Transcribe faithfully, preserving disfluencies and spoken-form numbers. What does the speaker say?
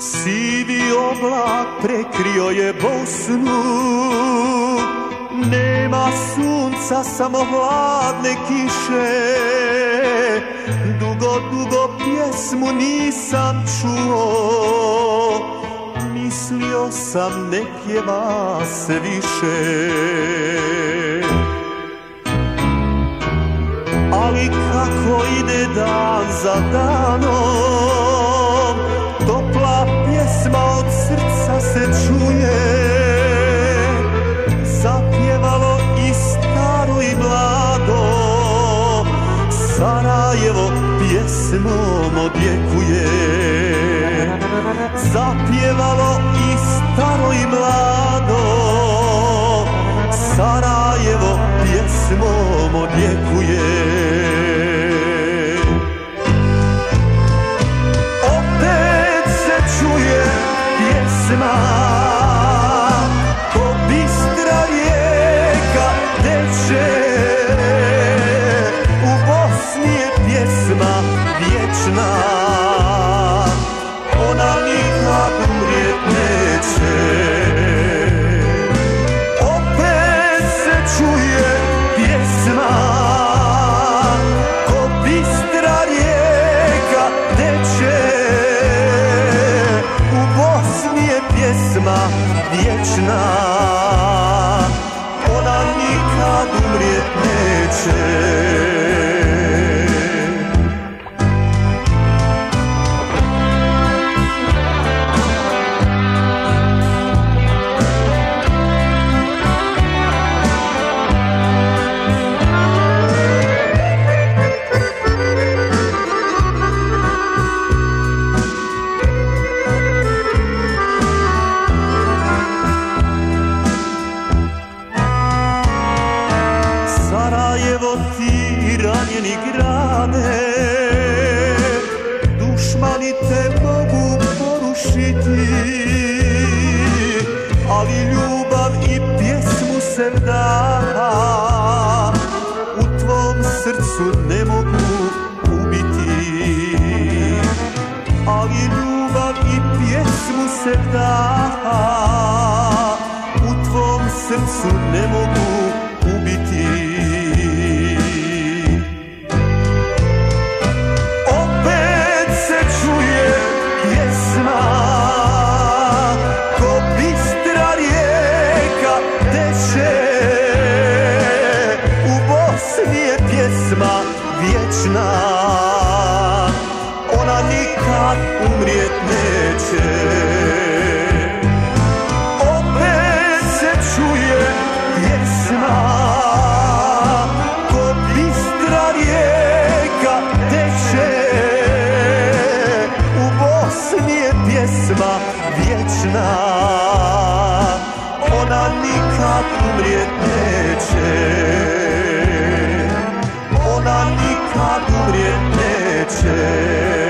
Sivi oblak prekrio je Bosnu, nema sunca, samo hladne kiše. Dugo, dugo pjesmu nisam čuo, mislio sam nek je vas više. Ali kako ide dan za danom, topla pjesma od srca se čuje. Zapjevalo i staro i mlado, Sarajevo pjesmom odjekuje. Zapjevalo i staro i mlado, Sarajevo pjesmom odjekuje. Opet se čuje pjesma, ko bistra rijeka teče. U Bosni je pjesma vječna, ona nikad umrijet neće. Opet se čuje pjesma, ko bistra rijeka teče. U Bosni je pjesma vječna, ona nikad umrijet neće. Sarajevo ti ranjeni grade, dušmani te mogu porušiti, ali ljubav i pjesmu se da u tvom srcu ne mogu ubiti. Ali ljubav i pjesmu se da u tvom srcu ne mogu ubiti. Opet se čuje pjesma, ko bistra rijeka teče. U Bosni je pjesma vječna, ona nikad umrijet neće. Opet se čuje pjesma, ko bistra rijeka teče. U Bosni je pjesma vječna, ona nikad umrijet neće. Ona nikad umrijet neće.